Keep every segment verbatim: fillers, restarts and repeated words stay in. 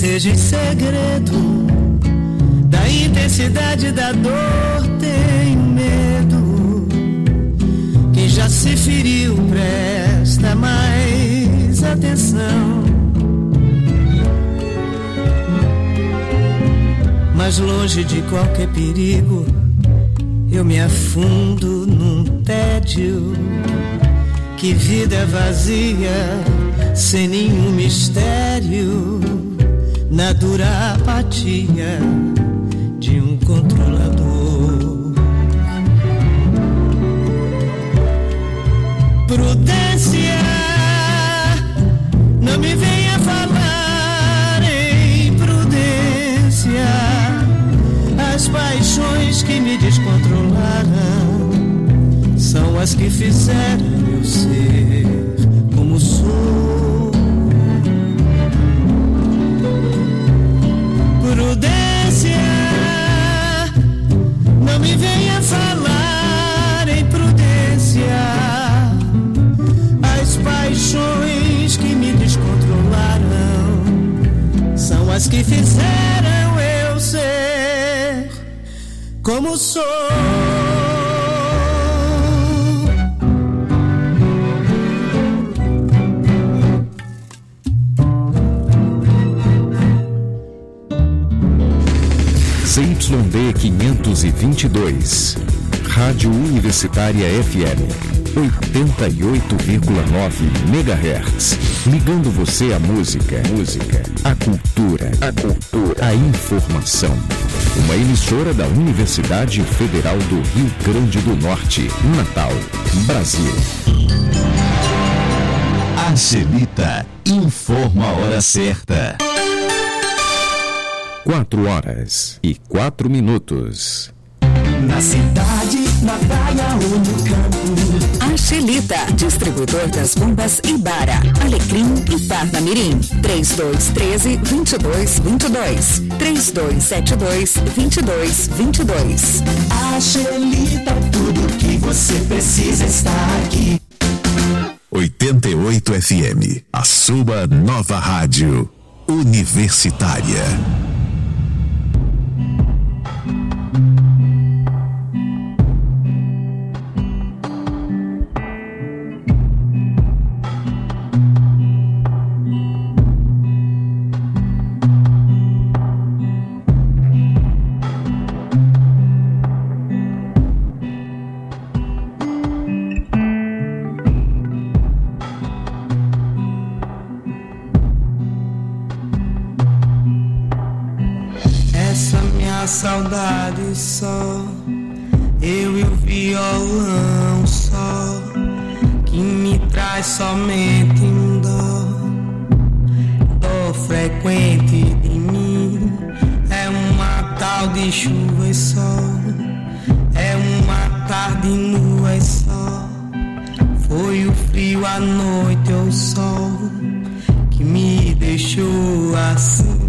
Seja em segredo da intensidade da dor, tenho medo. Quem já se feriu presta mais atenção. Mas longe de qualquer perigo, eu me afundo num tédio. Que vida é vazia, sem nenhum mistério, na dura apatia de um controlador. Prudência, não me venha falar em prudência. As paixões que me descontrolaram são as que fizeram eu ser como sou. Prudência, não me venha falar em prudência. As paixões que me descontrolaram são as que fizeram eu ser como sou. Z Y D quinhentos e vinte e dois, Rádio Universitária F M, oitenta e oito vírgula nove megahertz, ligando você à música, música, à cultura, a cultura, a informação. Uma emissora da Universidade Federal do Rio Grande do Norte, Natal, Brasil. Angelita informa a hora certa. Quatro horas e quatro minutos. Na cidade, na praia ou no campo. Angelita, distribuidor das bombas Ibara, Alecrim e Parnamirim. três dois um três, dois dois dois dois. três dois sete dois, dois dois dois dois. Angelita, tudo que você precisa está aqui. oitenta e oito F M, a sua nova rádio universitária. Saudade só, eu e o violão só, que me traz somente um dó, dó frequente de mim. É uma tal de chuva e sol, é uma tarde nua e só. Foi o frio, a noite ou o sol, que me deixou assim.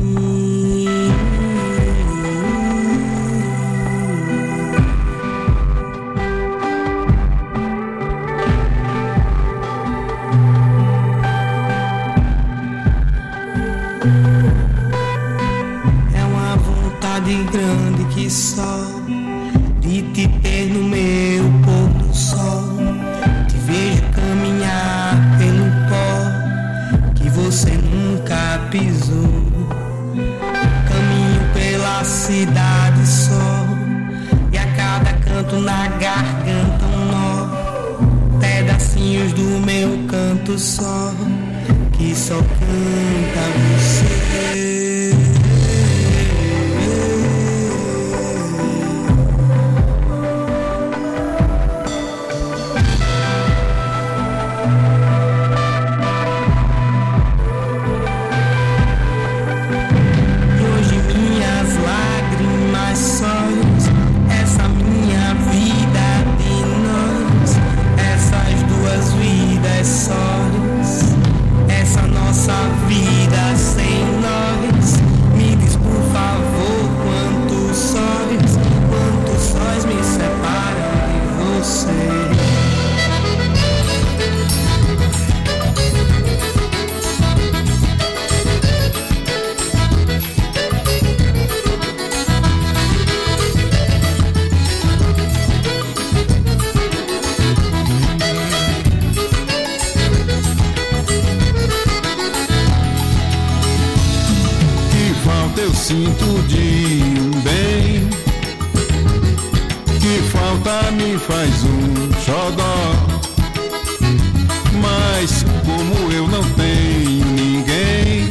Grande que só de te ter no meu pôr do sol. Te vejo caminhar pelo pó que você nunca pisou. Caminho pela cidade só, e a cada canto na garganta um nó. Pedacinhos do meu canto só, que só canta você. Essa nossa vida sem nós sinto de um bem que falta me faz um xodó. Mas como eu não tenho ninguém,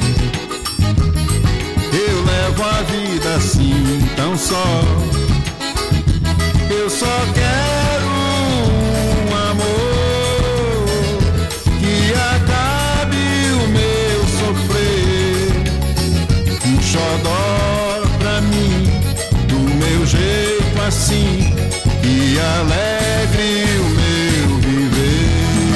eu levo a vida assim tão só. Eu só quero um amor que acabe o meu sofrer, um xodó pra mim, do meu jeito assim, que alegre o meu viver.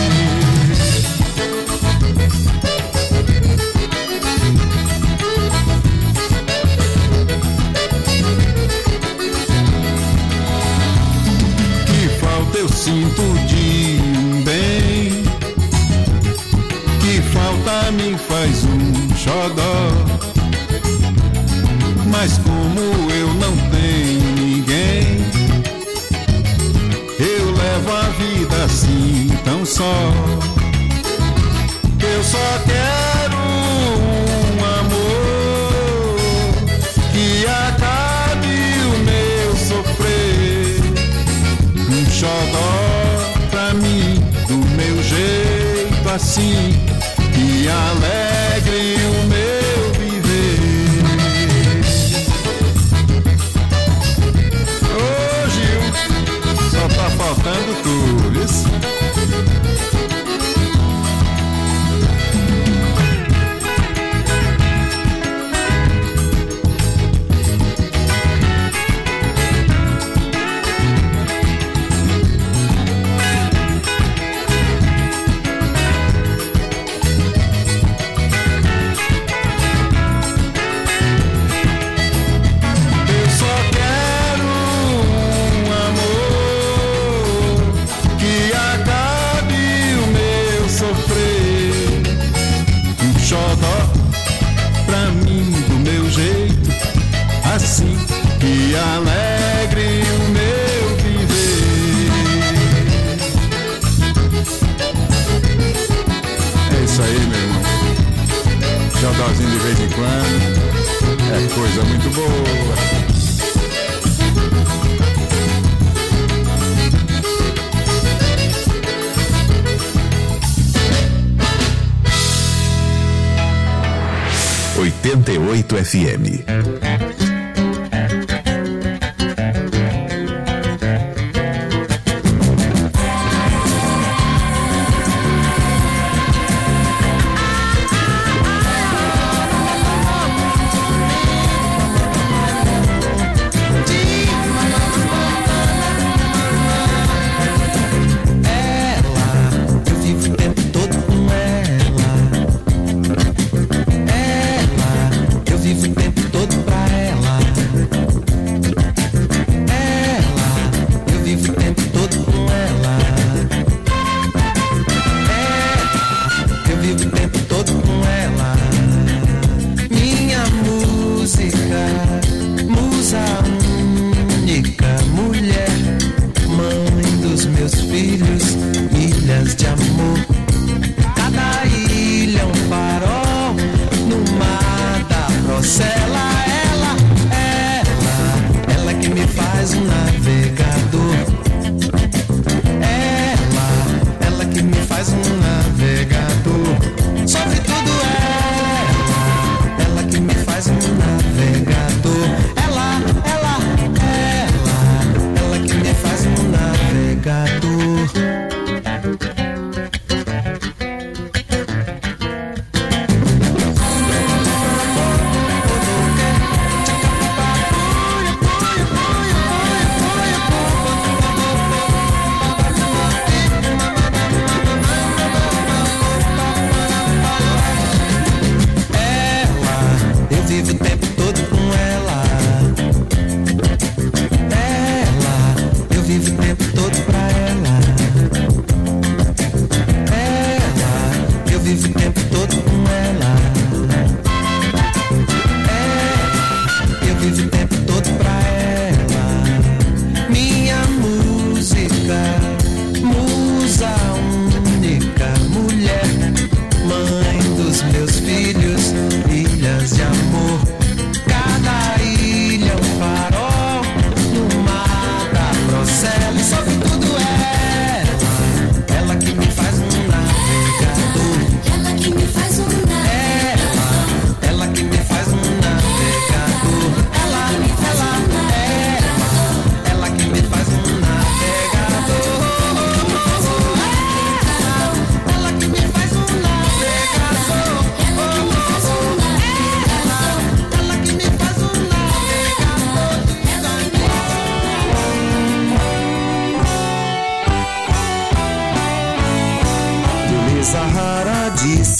Eu sinto de um bem que falta me faz um xodó. Mas como eu não tenho ninguém, eu levo a vida assim tão só. Eu só quero um amor que acabe o meu sofrer, um xodó pra mim, do meu jeito assim, que alegre o meu viver. Ô Gil, só tá faltando tu, isso? Assim que alegre o meu viver. É isso aí, meu irmão. Xodózinho de vez em quando é coisa muito boa. oitenta e oito F M. meus filhos, ilhas de amor. Cada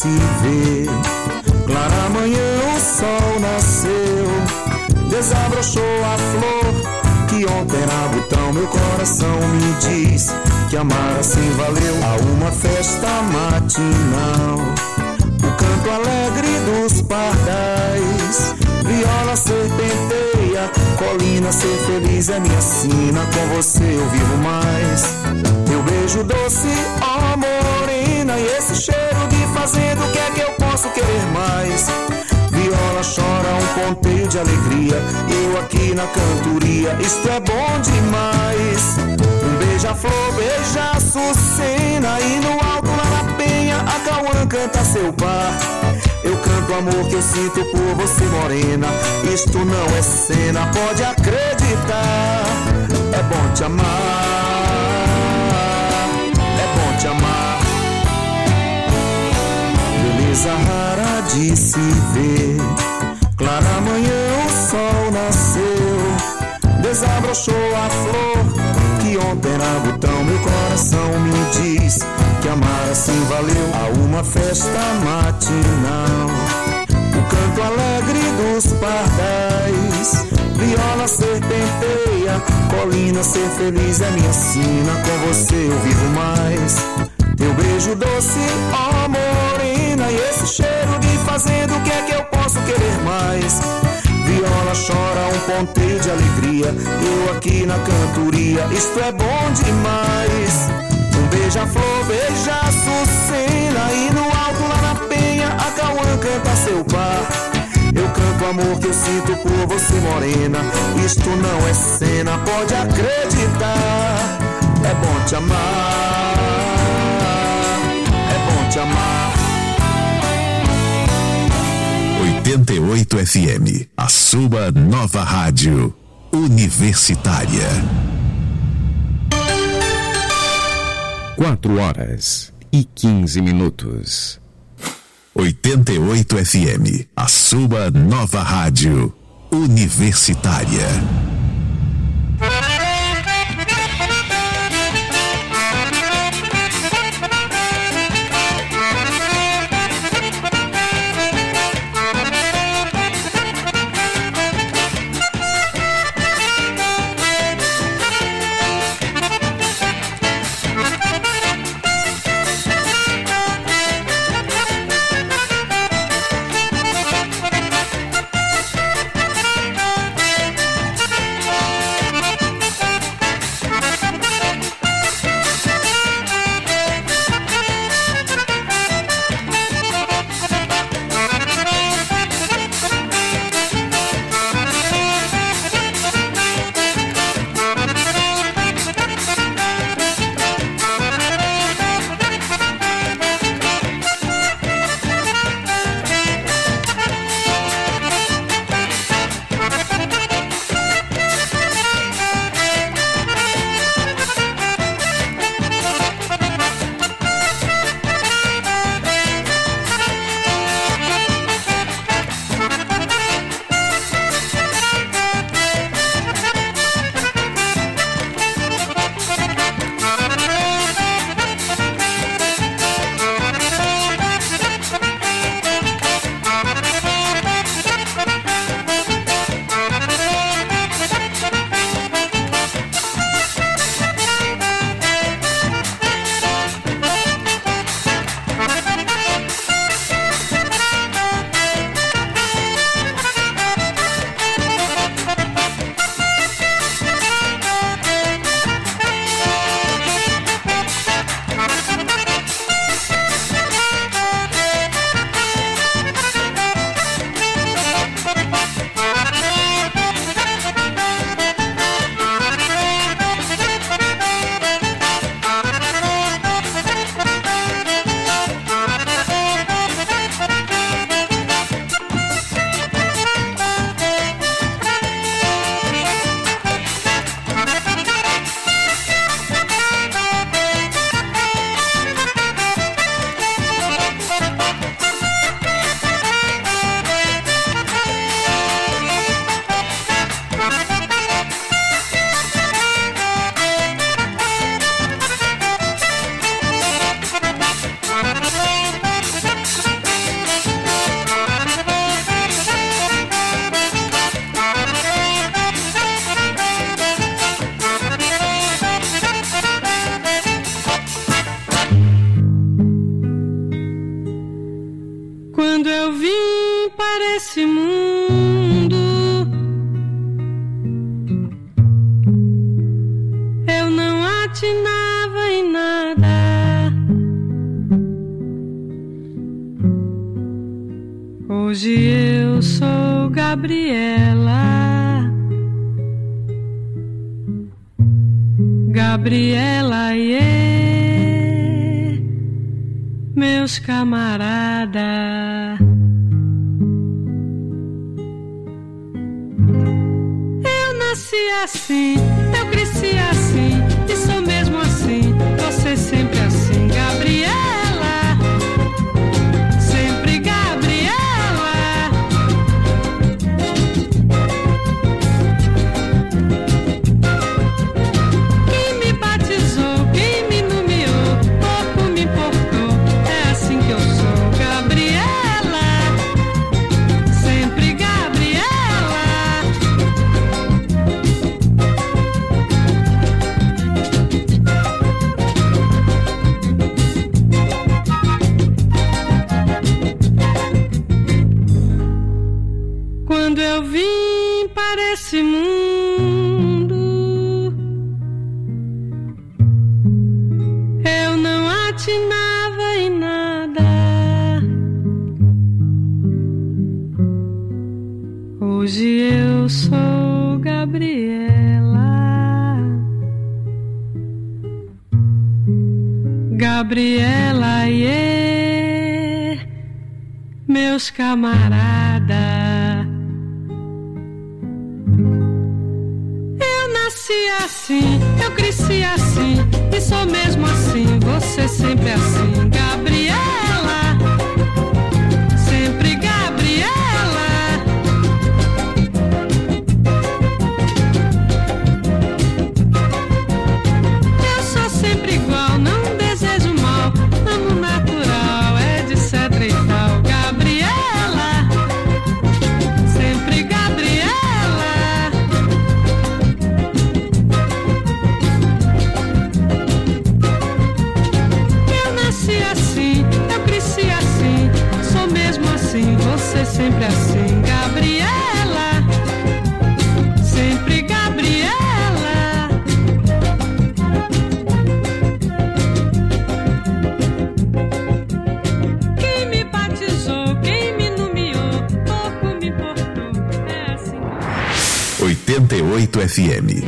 se vê. Clara manhã, o sol nasceu, desabrochou a flor que ontem era botão. Meu coração me diz que amar assim valeu. Há uma festa matinal, o canto alegre dos pardais, viola serpenteia, colina ser feliz é minha sina. Com você eu vivo mais. Teu beijo doce, ó morena, e esse cheiro de fazenda, o que é que eu posso querer mais? Viola chora um ponteio de alegria, eu aqui na cantoria, isto é bom demais. Um beija-flor, beija Açucena, e no alto lá na penha a Cauã canta seu par. Eu canto o amor que eu sinto por você, morena, isto não é cena, pode acreditar. É bom te amar, é bom te amar. Beleza rara de se ver, clara manhã, o sol nasceu, desabrochou a flor que ontem era botão. Meu coração me diz que amar assim valeu. Há uma festa matinal, o canto alegre dos pardais, viola serpenteia, colina ser feliz é minha sina. Com você eu vivo mais. Teu beijo doce, ó morena, e esse cheiro de fazenda, o que é que eu posso querer mais? Viola chora um ponteio de alegria, eu aqui na cantoria, isto é bom demais. Um beija-flor, beija Açucena, e no alto lá na penha a Cauã canta seu par. Eu canto o amor que eu sinto por você, morena, isto não é cena, pode acreditar. É bom te amar, é bom te amar. oitenta e oito F M, a sua nova rádio universitária. Quatro horas e quinze minutos. oitenta e oito F M, a sua nova rádio universitária. Quando eu vim para esse mundo, eu não atinava em nada. Hoje eu sou Gabriela, Gabriela, yeah, meus camaradas. Eu nasci assim, eu cresci assim, e sou mesmo assim, você sempre assim, Gabriela, sempre Gabriela. Quem me batizou, quem me nomeou, pouco me importou, é assim que eu sou, Gabriela, sempre Gabriela. Quando eu vim para esse mundo, eu não atinava em nada. Hoje eu sou Gabriela, Gabriela, yeah, meus camaradas. Eu nasci assim, eu cresci assim, e sou mesmo assim, você sempre assim, Gabriela, sempre Gabriela. Eu sou sempre igual, não desejo mal, amo natural, etc e tal, Gabriela, sempre Gabriela. Eu nasci assim, eu cresci assim, sou mesmo assim, você sempre assim, Gabriela, sempre Gabriela. Quem me batizou, quem me nomeou, pouco me importou, é assim. oitenta e oito F M.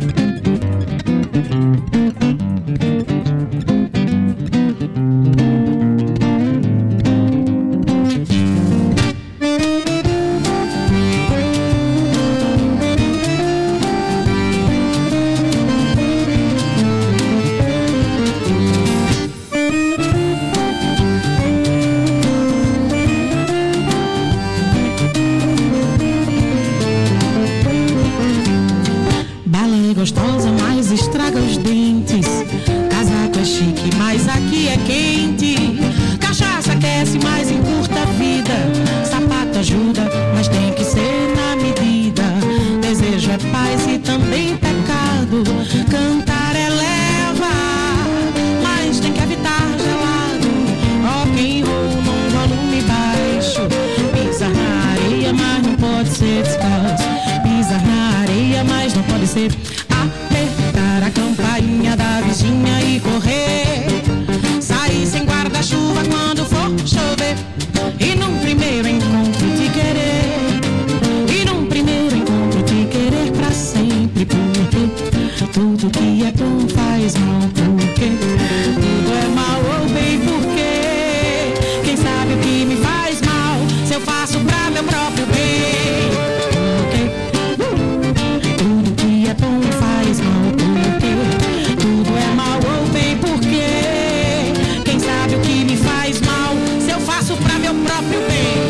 Bala é gostosa, mas estraga os dentes. Casaco é chique, mas aqui é quente. Cachaça aquece, mas encurta a vida. Sapato ajuda, mas tem que ser na medida. Desejo é paz e também pecado. Cantar eleva, mas tem que evitar gelado. Rock and roll num volume baixo. Pisar na areia, mas não pode ser descalço. Pisar na areia, mas não pode ser. Apertar a campainha da vizinha e correr. Sair sem guarda-chuva quando for chover. E num primeiro encontro te querer. E num primeiro encontro te querer pra sempre. Porque tudo que é bom faz mal. Porque tudo é mal ou bem. Porque quem sabe o que me faz mal, se eu faço pra meu próprio bem. Tudo que é bom faz mal, porque tudo é mal ou bem, porque quem sabe o que me faz mal, se eu faço pra meu próprio bem.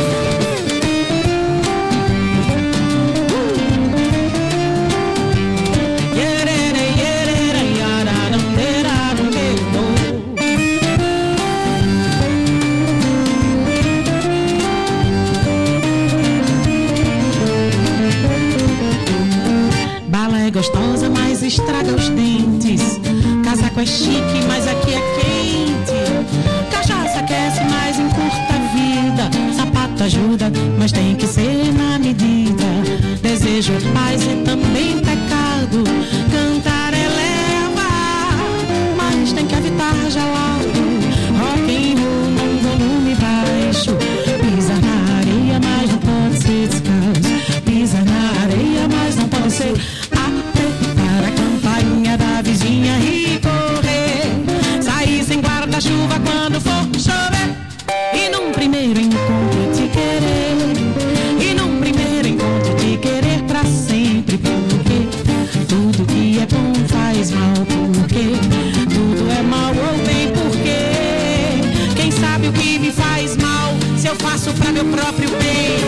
Gostosa, mas estraga os dentes. Casaco é chique, mas aqui é quente. Cachaça aquece, mas encurta a vida. sapato ajuda, mas tem que ser na medida. Desejo paz é também pecado. Cantar eleva, mas tem que evitar gelado. Rock and roll num volume baixo. Pisar na areia, mas não pode ser descalço. Pisar na areia, mas não pode ser. Apertar a campainha da vizinha e correr. Sair sem guarda-chuva quando for chover. E num primeiro encontro te querer. E num primeiro encontro te querer pra sempre. Porque tudo que é bom faz mal. Porque tudo é mal ou tem porquê. Quem sabe o que me faz mal se eu faço pra meu próprio bem.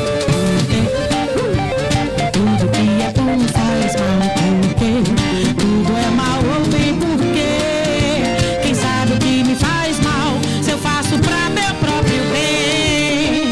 Tudo que é bom faz mal. Porque tudo é mal ou tem porquê. Quem sabe o que me faz mal se eu faço pra meu próprio bem.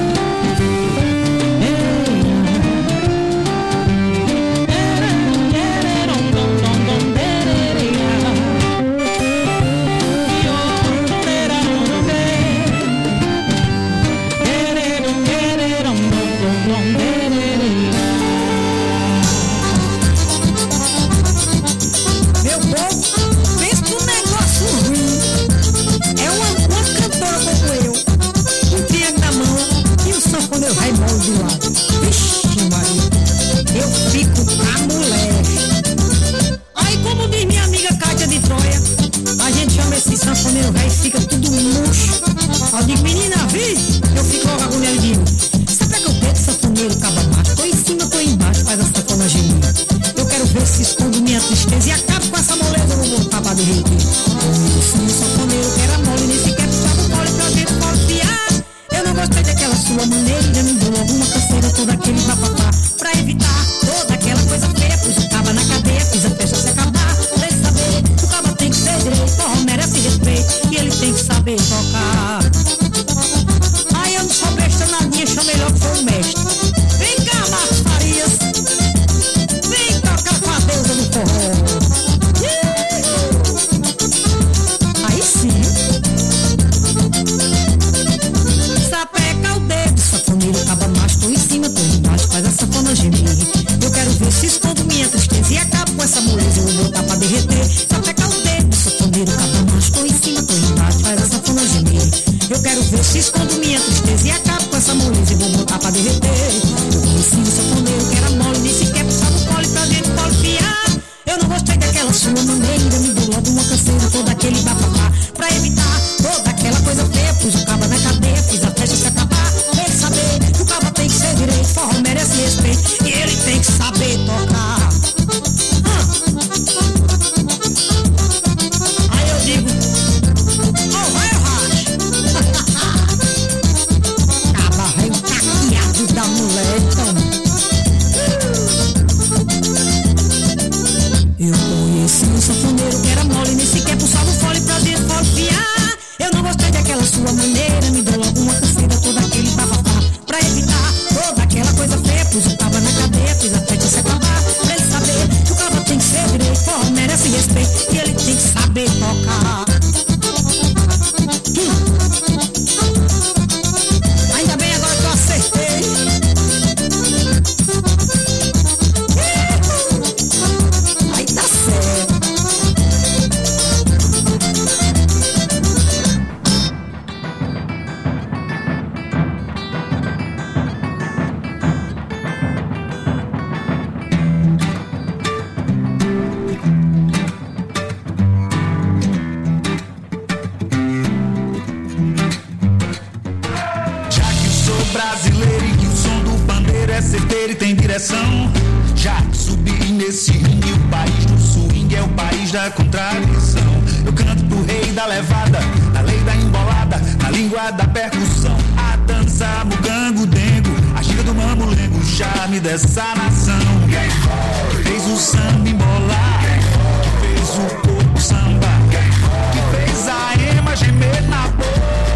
Meu povo, pensa num negócio ruim. É uma, uma cantora como eu, um triângulo na mão e um sanfoneiro Raimundo do lado. Vixe, Maria, eu fico pra mulher. Aí, como diz minha amiga Cátia de Troia, a gente chama esse sanfoneiro rei e fica tudo murcho. Eu digo, menina, vi? Eu fico logo agulhado e digo, sabe que eu pego sanfoneiro caba macho? Tô em cima, tô embaixo, faz a sanfona gemir. Eu quero ver se escondo minha tristeza e acabo com essa moleza, eu vou botar pra derreter. Sim, o sanfoneiro que era mole, nem sequer puxava o mole pra dentro confiar. Eu não gostei daquela sua maneira, me deu alguma canseira, todo aquele bafafá. Pra evitar toda aquela coisa feia, pus o caba na cadeia, fiz a festa se acabar. Pra ele saber, o caba tem que ser direito, forró merece respeito, e ele tem que saber tocar. Aí eu não sou besta nadinha, chama melhor que foi o mestre. Vem cá, Marcos Farias, vem tocar com a deusa do forró. Aí sim. Sapeca o dedo, sanfoneiro caba macho, tô em cima, tô embaixo, faz a sanfona gemer. Eu quero ver se escondo minha tristeza e acabo com essa moleza, eu vou botar pra derreter. Sapeca o dedo, sanfoneiro caba macho, tô em cima, tô embaixo, faz a sanfona gemer. Eu quero ver se escondo minha tristeza e acabo com essa moleza, eu vou botar pra derreter. Eu conheci o sanfoneiro que era mole, nem sequer puxava o pole pra dentro polifiar. Eu não gostei daquela sua maneira, me deu logo uma canseira, todo aquele bafafá. Pra evitar toda aquela coisa feia, pus o caba na cadeia, fiz a festa se acabar. Pra ele saber que o caba tem que ser direito, forró merece respeito, e ele tem que saber tocar. Ah. Aí eu digo, oh, vai o racho. Caba rei caqueado da mulher, toma. Eu conheci um sanfoneiro que era mole, nem sequer puxava o fole pra dentro confiar. Eu não gostei daquela sua maneira, me deu logo uma canseira, todo aquele bafafá. Pra evitar toda aquela coisa feia, pus o caba na cadeia, fiz a festa se acabar. Pra ele saber que o caba tem que ser direito, forró merece respeito, e ele tem que saber tocar. Hum. Ainda bem agora que eu acertei. Aí tá certo. Brasileiro e que o som do pandeiro é certeiro e tem direção. Já que subi nesse ringue, o país do swing é o país da contradição. Eu canto pro rei da levada, na lei da embolada, na língua da percussão. A dança, mugango, dengo, a gira do mamulengo, o charme dessa nação. Que fez o samba embolar, que fez o corpo samba, que fez a ema gemer na boa.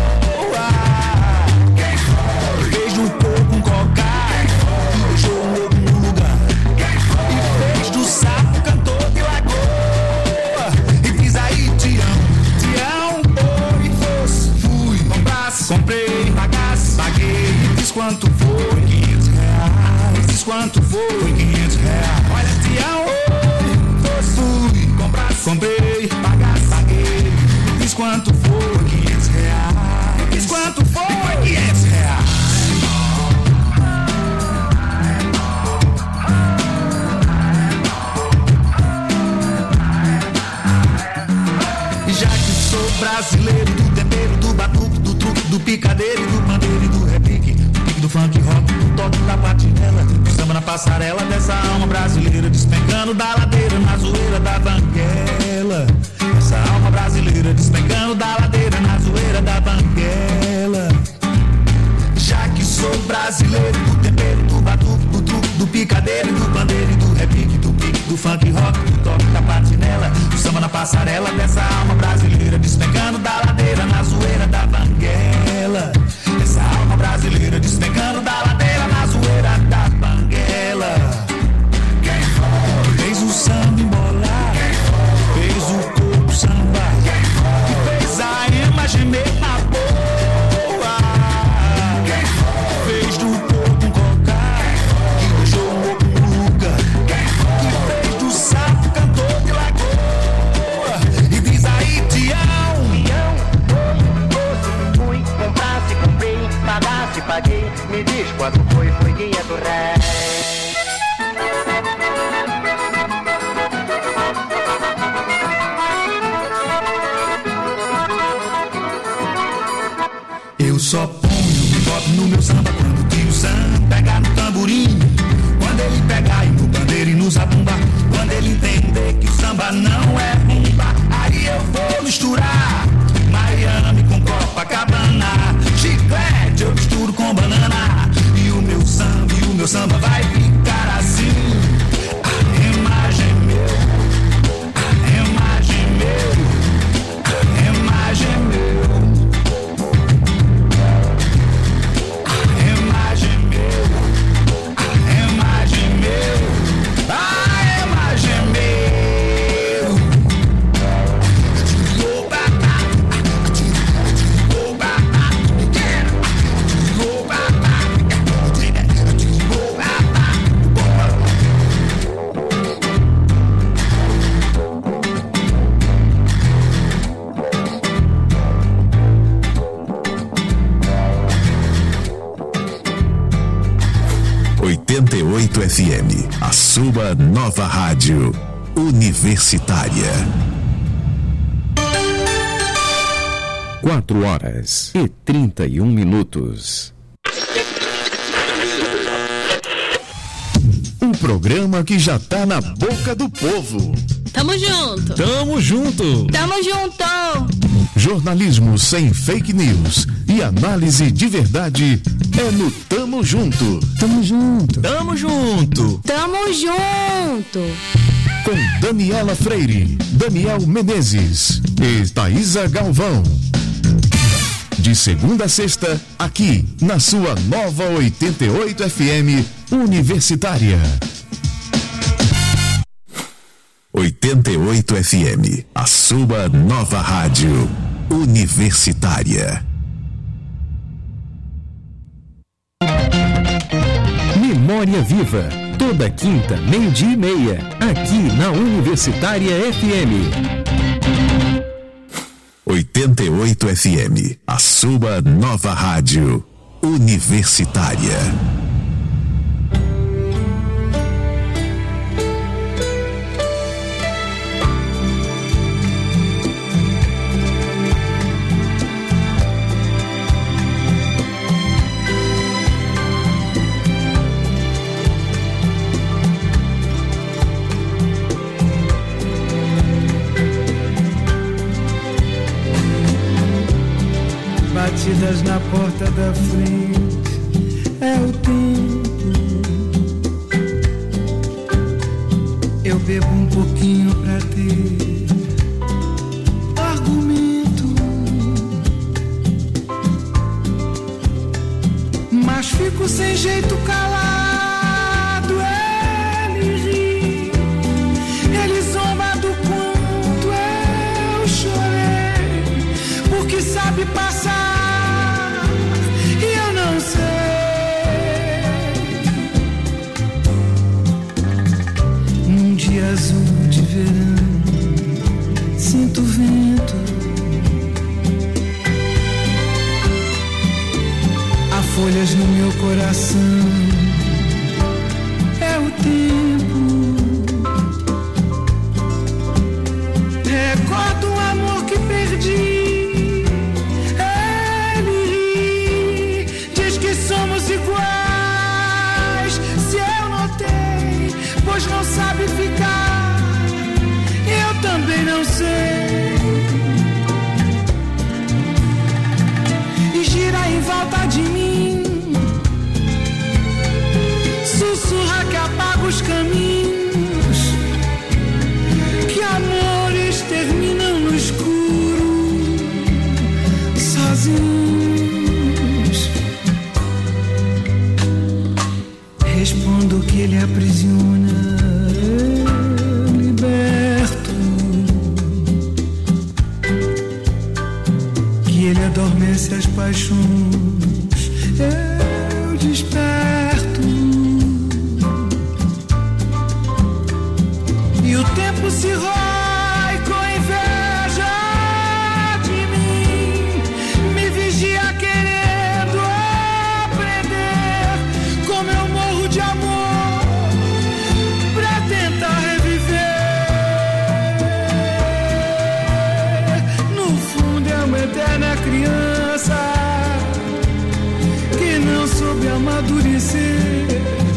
Do corpo um cocar, que deixou o lobo no lugar, e fez do sapo cantor de lagoa, e fiz aí te amo, te amo, oi, fosse, fui, comprasse, comprei, pagasse, paguei. quanto foi? Quinhentos reais. Diz quanto foi? Quinhentos reais. Olha, Tião, fui comprar, comprei, pagar, paguei. Diz quanto foi? Quinhentos reais. Diz quanto foi? Quinhentos reais. Já que sou brasileiro, do tempero, do batuque, do truque, do picadeiro, do pandeiro e do repique, do pique, do funk rock, do toque da patinela, do samba na passarela dessa alma brasileira, despencando da ladeira na zoeira da banguela. Essa alma brasileira despencando da ladeira na zoeira da banguela. Já que sou brasileiro, do tempero, do batuque, do truque, do picadeiro, do pandeiro e do repique, do pique, do funk rock, do toque da patinela, do samba na passarela dessa alma brasileira, despencando da ladeira na zoeira da banguela. Essa alma brasileira despencando da ladeira na zoeira da banguela. Quem foi? Fez o samba embolar, fez o corpo sambar, fez a ema gemer na boa. Fez do corpo um cocar, que deixou o corpo nuca, que fez do sapo cantor de lagoa. E diz aí, Tião, Tião, fui, comprasse, comprei, pagasse, paguei. Me diz quanto foi, foi quinhentos reais. Eu só ponho no meu samba quando o tio Sam pega no tamborim. Quando ele pegar e no bandeira e no zabumba. Quando ele entender que o samba não é rumba. Aí eu vou misturar Miami com Copacabana. Chiclete eu misturo com banana. E o meu samba, e o meu samba vai ficar assim. A imagem meu, a imagem meu, a imagem meu. oitenta e oito F M, a sua nova rádio universitária. Quatro horas e trinta e um minutos. Um programa que já tá na boca do povo. Tamo junto. Tamo junto. Tamo junto. Jornalismo sem fake news e análise de verdade é no Tamo Junto. Tamo junto. Tamo junto. Tamo junto. Com Daniela Freire, Daniel Menezes e Thaísa Galvão. De segunda a sexta, aqui na sua nova oitenta e oito F M Universitária. oitenta e oito F M, a sua nova rádio universitária. Memória Viva, toda quinta, meio-dia e meia, aqui na Universitária F M. oitenta e oito F M, a sua nova rádio universitária. Batidas na porta da frente é o tempo. Eu bebo um pouquinho pra ter argumento, mas fico sem jeito calado. Ele ri, ele zomba do quanto eu chorei, porque sabe passar. E eu não sei no meu coração é o tempo. Recordo o amor que perdi. Ele ri, diz que somos iguais. Se eu notei, pois não sabe ficar, eu também não sei. E gira em volta de mim, sussurra que apaga os caminhos, que amores terminam no escuro, sozinhos. Respondo que ele aprisiona, eu liberto, que ele adormece as paixões, eu desperto. E o tempo se rói com inveja de mim, me vigia querendo aprender como eu morro de amor pra tentar reviver. No fundo é uma eterna criança que não soube amadurecer.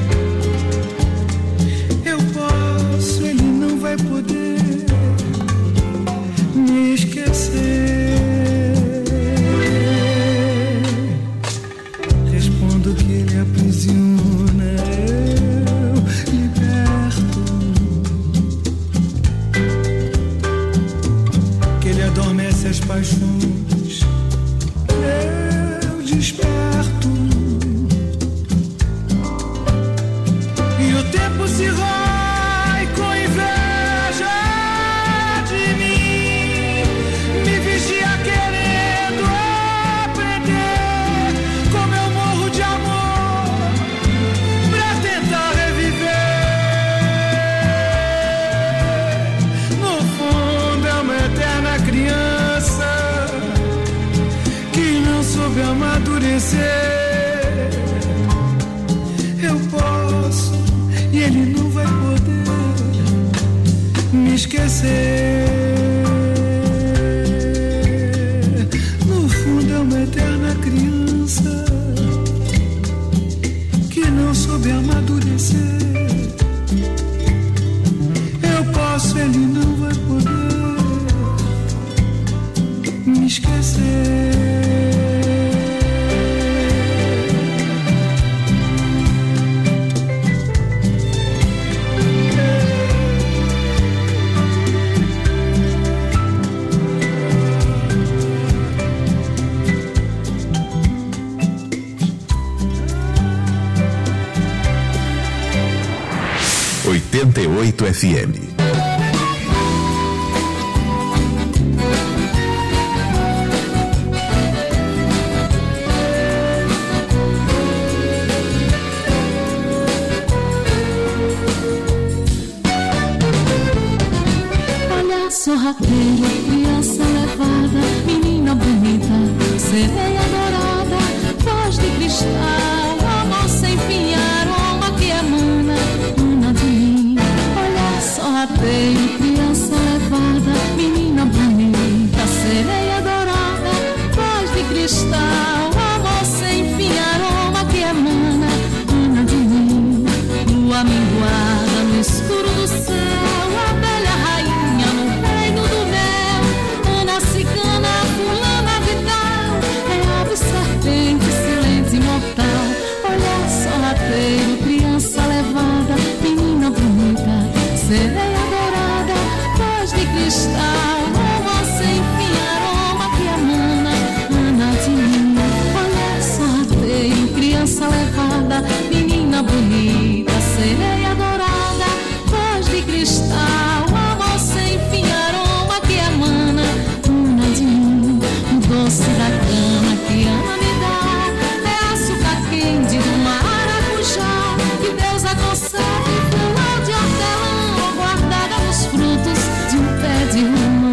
Eu posso, ele não vai poder me esquecer. Respondo que ele aprisiona, eu liberto, que ele adormece as paixões, eu desperto. E o tempo se rói com inveja de mim, me vigia querendo aprender como eu morro de amor pra tentar reviver. No fundo é uma eterna criança que não soube amadurecer. Eu posso e ele não vai poder me esquecer. No fundo é uma eterna criança que não soube amadurecer. Eu posso, ele não vai poder me esquecer. oitenta e oito F M. Olha, sorrateira, criança levada, menina bonita, sereia dourada, voz de cristal, amor sem fim, aroma que emana, emana de mim. Olha, sorrateira, criança levada, menina bonita, sereia dourada, voz de cristal, amor sem fim, aroma que emana, emana de mim. Lua minguada no escuro do céu, abelha rainha no reino do mel, Ana cigana, fulana vital, é ave serpente, silente imortal. Olha, sorrateiro, criança levada, menina bonita, sereia dourada, voz de cristal, amor sem fim, aroma que emana, emana de mim. Olha, sorrateiro, criança levada, menina bonita, sereia dourada, voz de cristal, amor sem fim, aroma que emana, emana de mim. O doce da cana que Ana me dá é açúcar quente do maracujá, que Deus aconselha, flor de hortelã, guardada nos frutos de um pé de romã.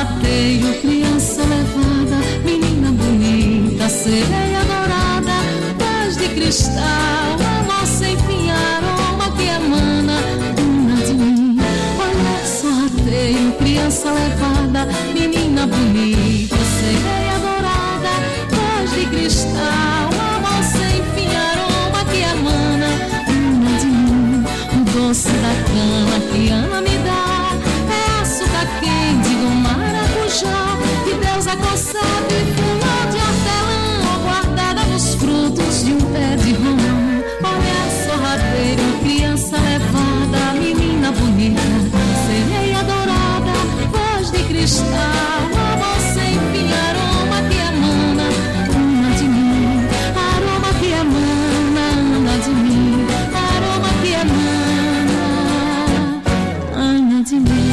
sorrateio, criança levada, menina bonita, sereia dourada, paz de cristal, amor sem fim, aroma que emana de mim. Olha, sorrateio, criança levada, menina bonita, sereia dourada, paz de cristal, amor sem fim, aroma que emana de mim. O doce da cana que Ana me dá é açúcar quente do maracujá, que Deus é concede, flor de hortelã, guardada nos frutos de um pé de romã. Olha, sorrateiro, criança levada, menina bonita, sereia dourada, voz de cristal, amor sem fim, aroma que emana de mim, aroma que emana de mim, aroma que emana de mim.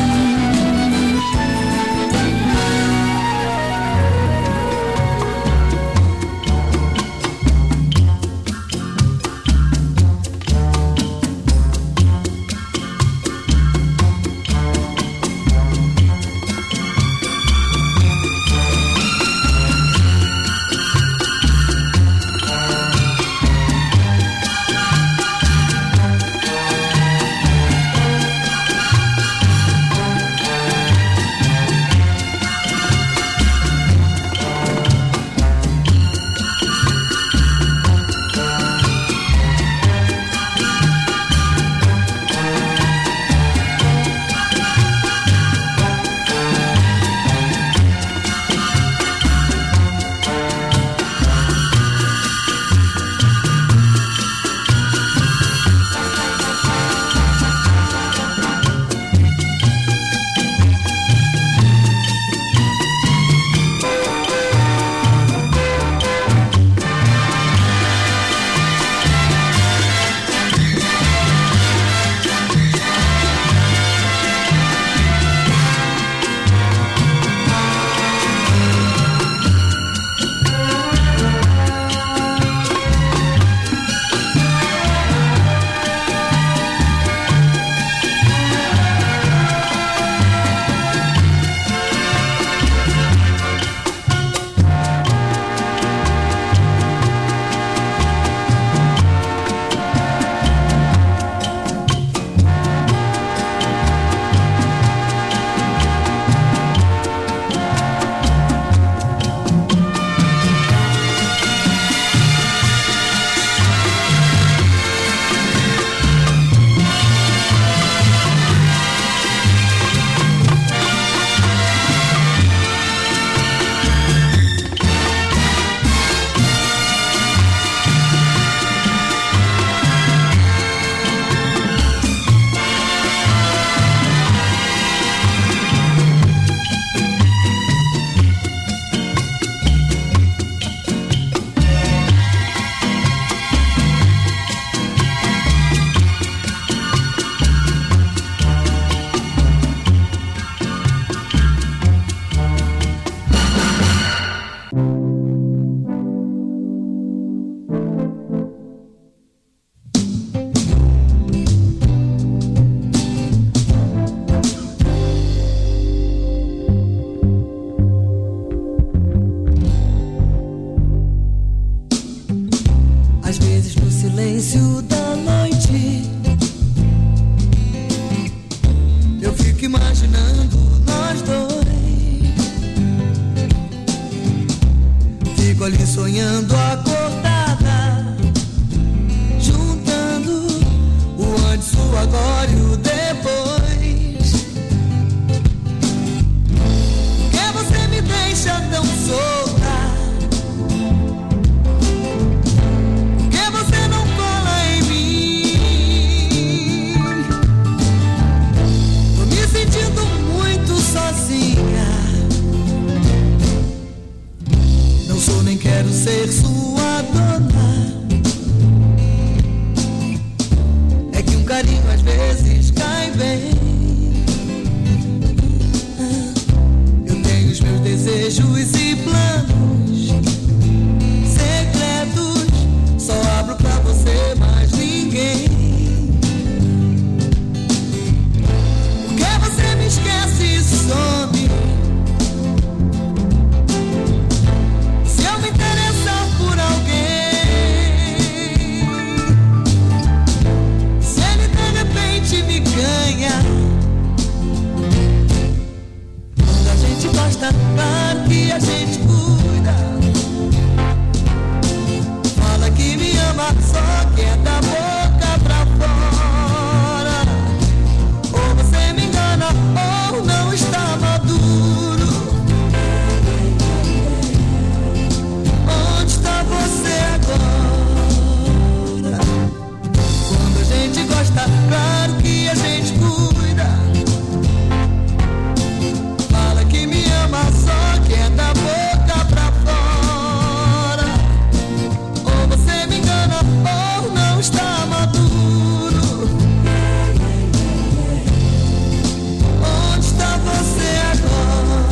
Sonhando acordada, juntando o antes, o agora e o depois. Por que você me deixa tão solta? Por que você não cola em mim? Tô me sentindo muito sozinha. Não sou nem quero ser sua. ganha. Quando a gente gosta, claro que a gente cuida. Fala que me ama, só que é da boca pra fora. Ou você me engana, ou não está maduro. Onde está você agora? Quando a gente gosta, claro que a gente cuida. Fala que me ama, só que é da boca pra fora. Ou você me engana, ou não está maduro. Onde está você agora?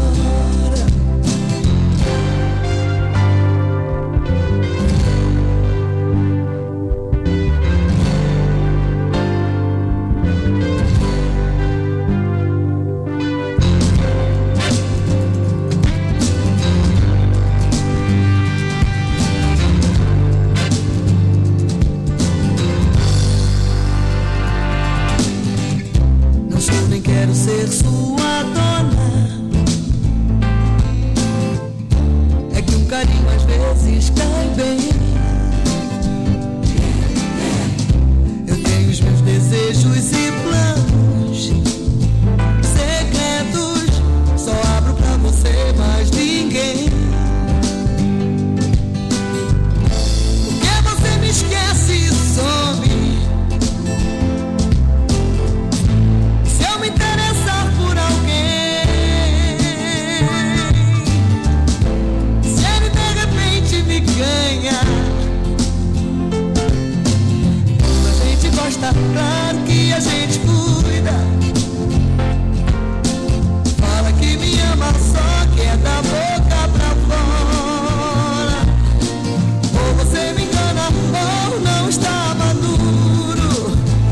Não sou nem quero ser sua dona. É que um carinho às vezes cai bem. Eu tenho os meus desejos e planos secretos. Só abro pra você, mais ninguém. Porque você me esquece e some. Se eu me interessar por alguém, se ele de repente me ganha. Quando a gente gosta, claro que a gente cuida. Fala que me ama, só que é da boca pra fora. Ou você me engana, ou não está maduro.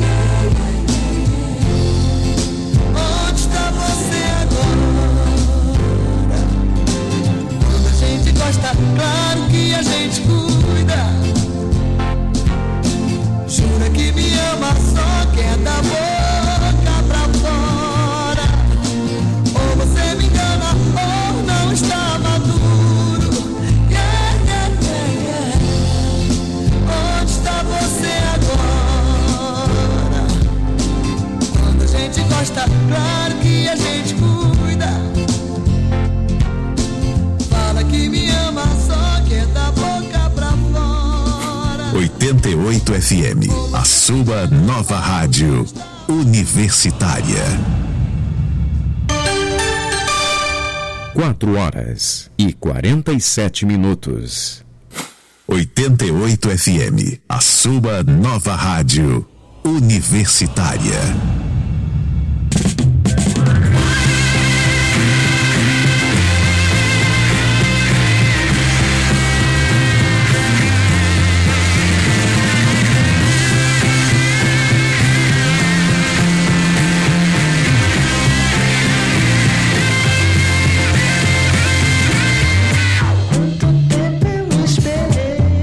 Onde está você agora? Quando a gente gosta, claro que a gente cuida. Jura que me ama, só que é da boca pra fora. Ou você me engana, ou não está maduro. Yeah, yeah, yeah, yeah. Onde está você agora? Quando a gente gosta, claro que a gente cuida. Fala que me ama, só que é da boca pra fora. oitenta e oito F M, a sua nova rádio universitária. Quatro horas e quarenta e sete minutos. oitenta e oito F M, a sua nova rádio universitária.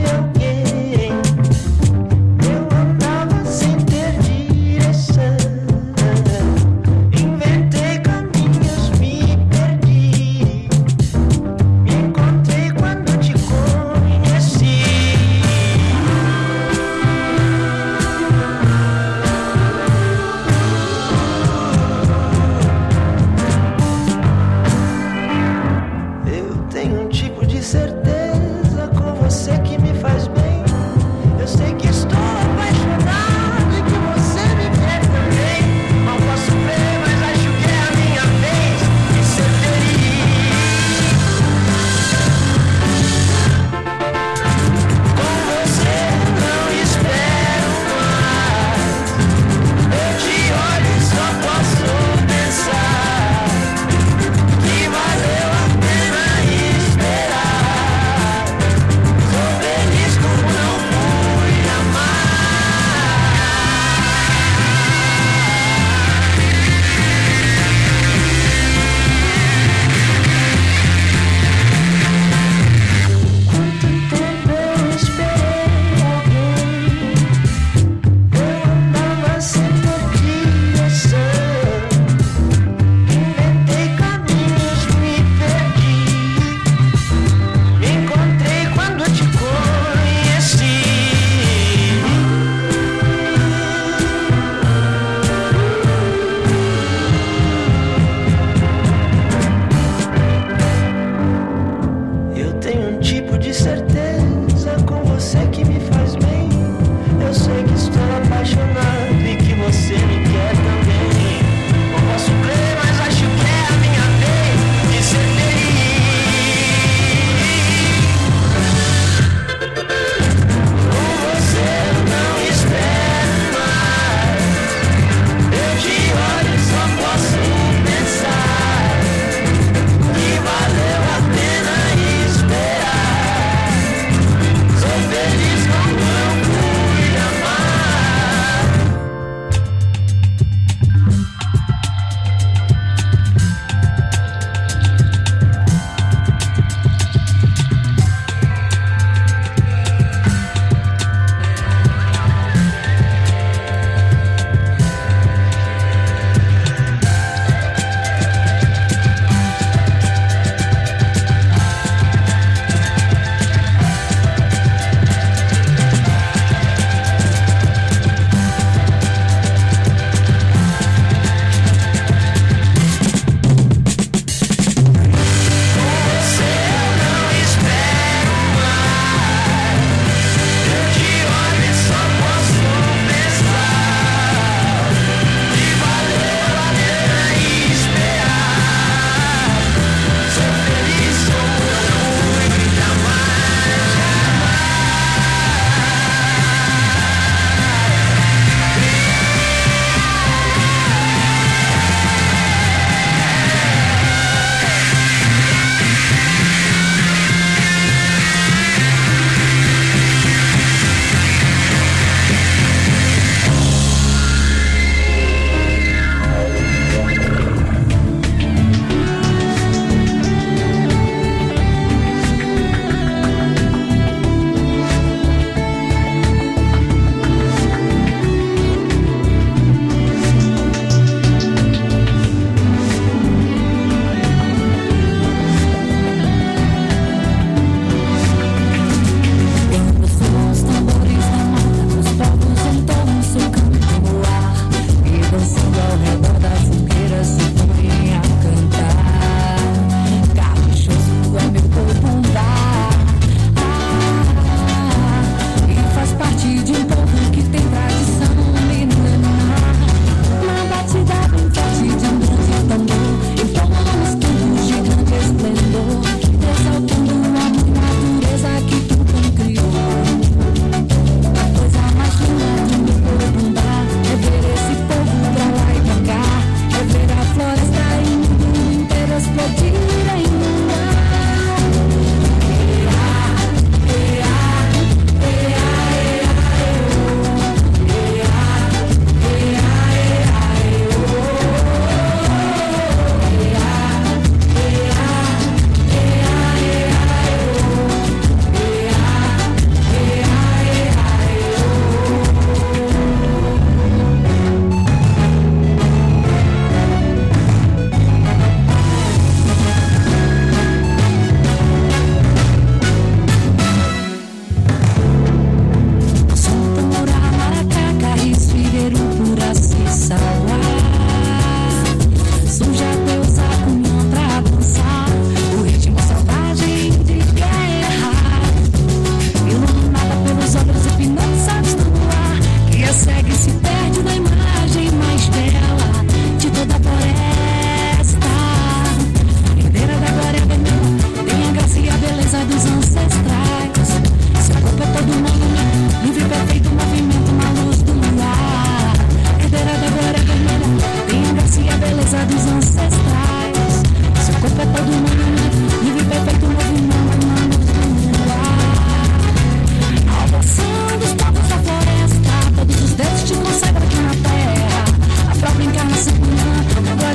Esperei alguém. Eu andava sem ter direção.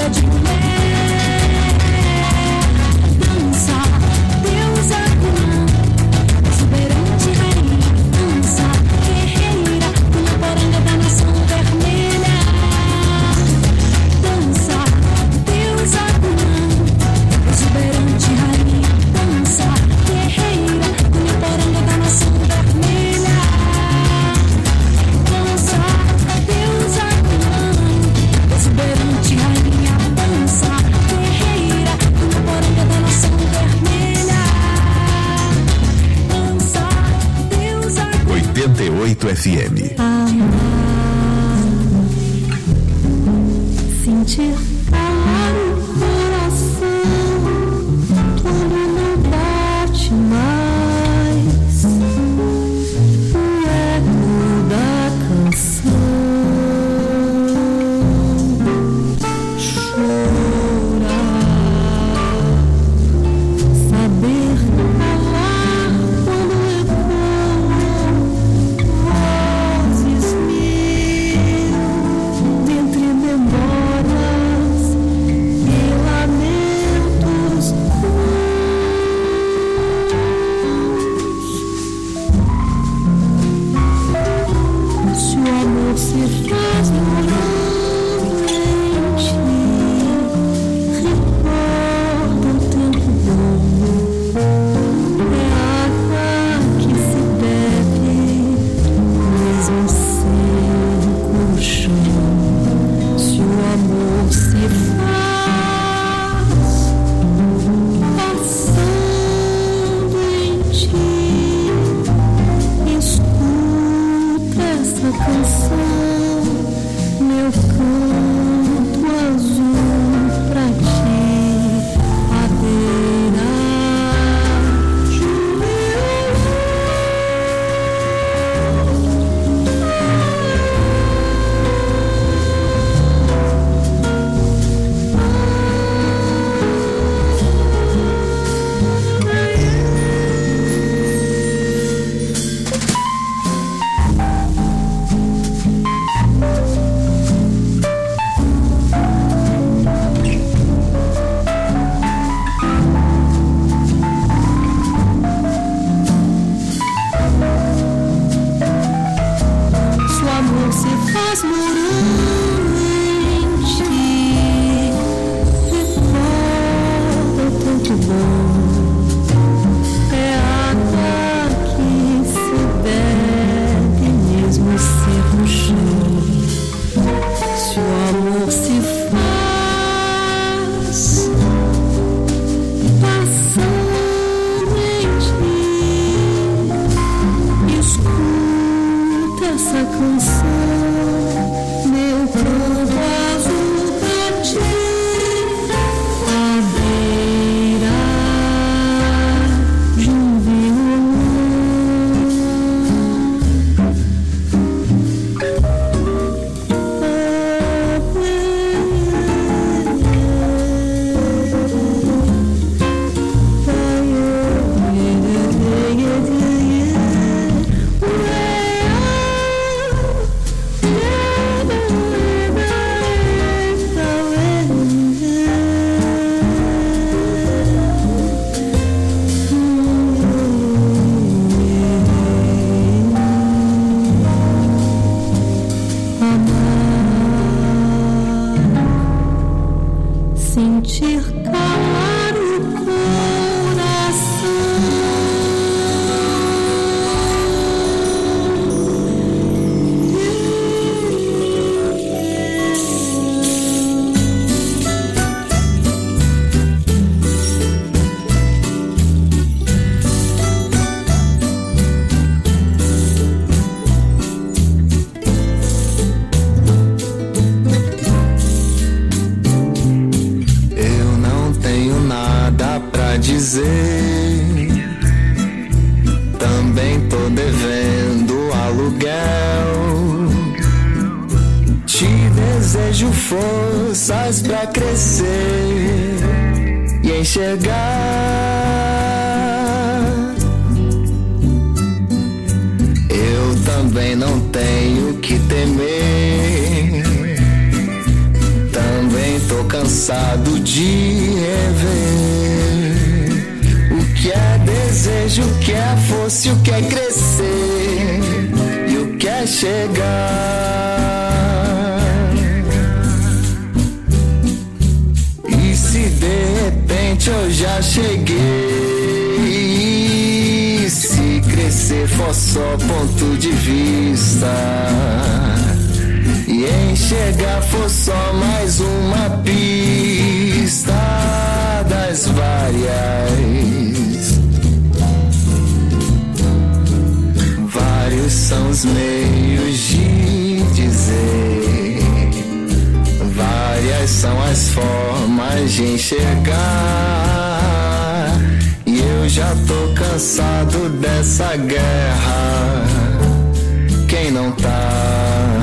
F M. Sentir calor no coração quando não bate mais o eco da canção. Chorar, saber falar quando ecoam vozes mil dentre memórias e lamentos crus. Se o amor se faz morante, recorda o tempo bom. É água que se bebe, mesmo sem colchão. Se o amor se faz passando em ti, escuta essa canção, meu canto azul pra ti, à beira de um Se o amor se faz morante, recorda o tanto bom. É água que se bebe, mesmo ser no chão. Se o amor se faz passando em ti, escuta essa canção, meu canto azul pra ti, à beira de um sentir calar o Eu não tenho nada pra dizer, também tô devendo aluguel. Te desejo forças pra crescer e enxergar. Eu também não tenho que temer, também tô cansado cansado de rever o que é desejo, o que é força, o que é crescer e o que é chegar. E se de repente eu já cheguei, se crescer for só ponto de vista e enxergar for só mais uma pista das várias. Vários são os meios de dizer, várias são as formas de enxergar. E eu já tô cansado dessa guerra. Quem não tá?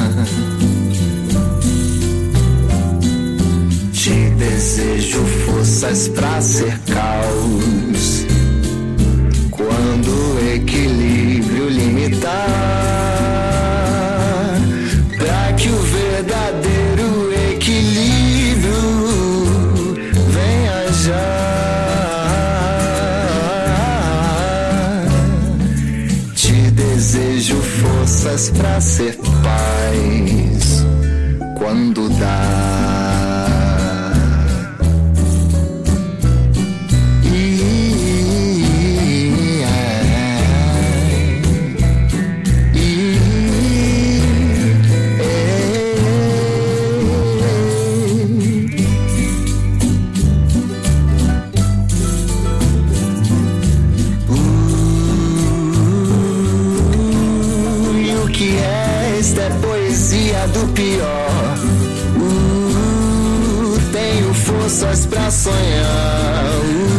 Te desejo forças pra ser caos quando o equilíbrio limitar, pra que o verdadeiro equilíbrio venha já. Te desejo forças pra ser paz quando dá. Do pior, uh, tenho forças pra sonhar,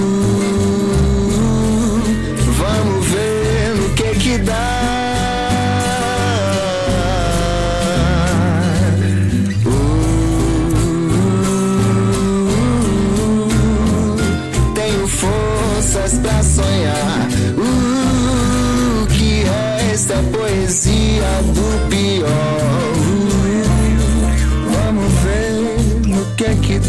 uh, vamos ver no que que dá. Uh, tenho forças pra sonhar, uh, que esta é poesia do pior. Que é que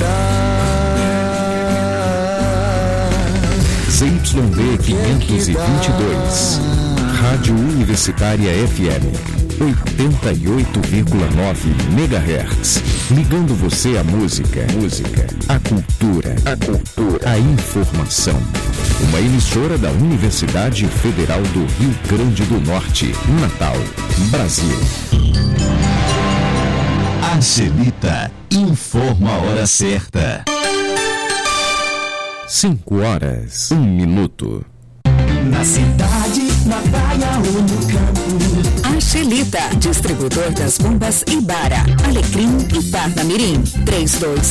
dá? Z Y B quinhentos e vinte e dois, Rádio Universitária F M, oitenta e oito vírgula nove megahertz, ligando você à música, música, à cultura, a cultura, a informação. Uma emissora da Universidade Federal do Rio Grande do Norte, Natal, Brasil. Angelita informa a hora certa. Cinco horas, um minuto. Na cidade, na praia ou no campo. Angelita, distribuidor das bombas Ibara, Alecrim e Parnamirim. três dois